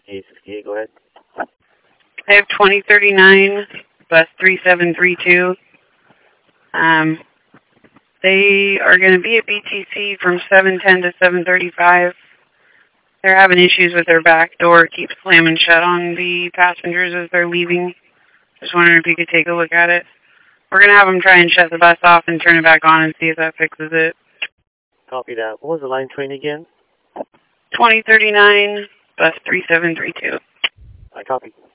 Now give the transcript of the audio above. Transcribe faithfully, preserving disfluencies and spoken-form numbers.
eight sixty-eight, go ahead. I have twenty thirty-nine, bus three seven three two. Um, they are going to be at B T C from seven ten to seven thirty-five. They're having issues with their back door. It keeps slamming shut on the passengers as they're leaving. Just wondering if you could take a look at it. We're going to have them try and shut the bus off and turn it back on and see if that fixes it. Copy that. What was the line train again? twenty thirty-nine, bus three seven three two. I copy.